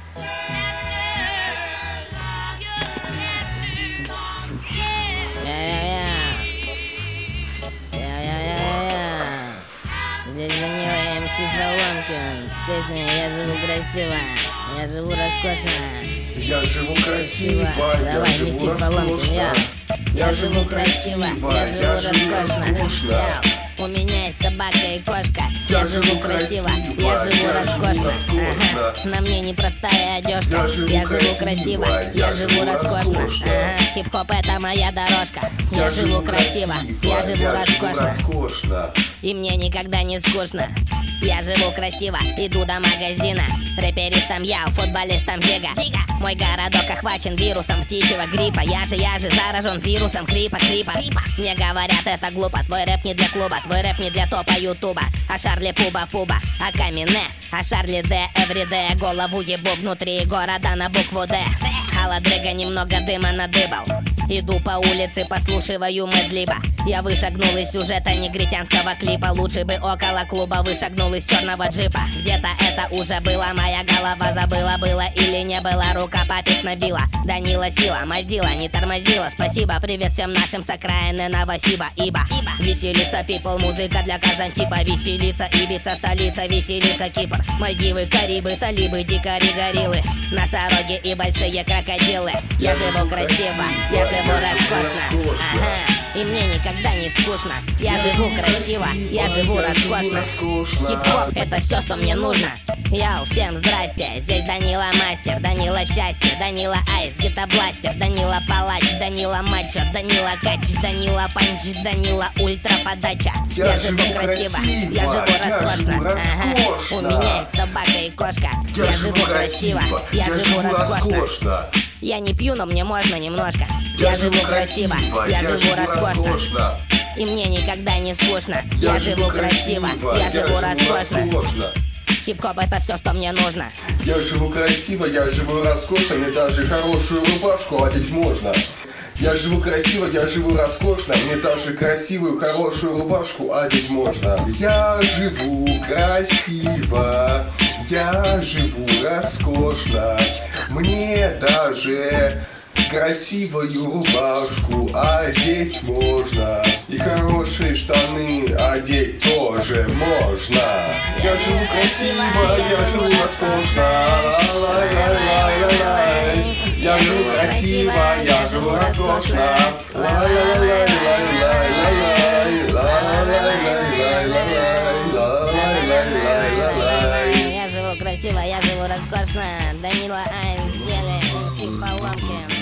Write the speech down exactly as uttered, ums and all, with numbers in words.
Здесь Данила эм си Фоломкин с песней «Я живу красиво», «Я живу роскошно». Я живу красиво, я Давай, живу месси Фоломкин, я. Я живу красиво, я живу роскошно. Я. У меня есть собака и кошка. Я, я живу красиво, я живу я роскошно. Ага. На мне непростая одежка. Я живу, я живу красиво, я, я живу роскошно. Ага. Хип-хоп это моя дорожка. Я, я живу красиво, я живу я роскошно. роскошно. И мне никогда не скучно. Я живу красиво, иду до магазина. Рэперистом я, футболистом Зига. Зига. Мой городок охвачен вирусом птичьего гриппа. Я же, я же заражен вирусом крипа, крипа, крипа. Мне говорят, это глупо, твой рэп не для клуба. Твой рэп не для топа ютуба. А Шарли Пуба Пуба, а Камине, а Шарли Д, Эвриде. Голову ебу внутри города на букву Д. Холодрыга, немного дыма надыбал. Иду по улице, послушиваю Мэдлиба. Я вышагнул из сюжета негритянского клипа. Лучше бы около клуба вышагнул из черного джипа. Где-то это уже было, моя голова забыла. Было или не было, рука папик набила. Данила сила, мазила, не тормозила. Спасибо, привет всем нашим с окраины Новосиба. Ибо, ибо веселится people, музыка для Казантипа. Веселится Ибица, столица, веселится Кипр. Мальдивы, Карибы, талибы, дикари, гориллы, носороги и большие крокодилы. Я живу красиво, я живу роскошно. Ага. И мне никогда не скучно. Я живу красиво, я живу роскошно. Хип-хоп это все, что мне нужно. Яу, всем здрасте, здесь Данила Мастер, Данила Счастье, Данила Айс, Гитабластер, Данила Палач, Данила Мачо, Данила Кач, Данила Панч, Данила Ультра Подача. Я, я живу красиво, я живу роскошно. Ага. У меня есть собака и кошка. Я, я живу красиво, я, я живу роскошно. роскошно. Я не пью, но мне можно немножко. Я, я живу красиво, я, я живу роскошно. роскошно. И мне никогда не скучно. Я, я живу красиво, я, я живу роскошно. роскошно. Хип-хоп это все, что мне нужно. Я живу красиво, я живу роскошно. Мне даже хорошую рубашку одеть можно. Я живу красиво, я живу роскошно. Мне даже красивую, хорошую рубашку одеть можно. Я живу красиво, я живу роскошно. Мне даже красивую рубашку одеть можно. И хорошие штаны одеть тоже можно. Я живу красиво, я живу роскошно. Я живу красиво, я живу роскошно. Я живу красиво, я живу роскошно. Данила Айс в деле, эм си Фоломкин.